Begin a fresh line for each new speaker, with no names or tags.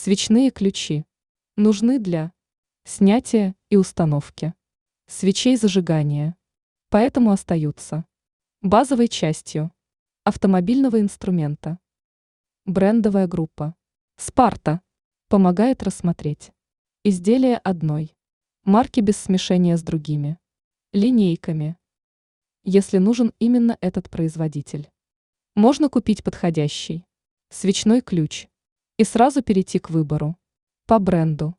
Свечные ключи нужны для снятия и установки свечей зажигания, поэтому остаются базовой частью автомобильного инструмента. Брендовая группа «Спарта» помогает рассмотреть изделие одной марки без смешения с другими линейками, если нужен именно этот производитель. Можно купить подходящий свечной ключ и сразу перейти к выбору по бренду.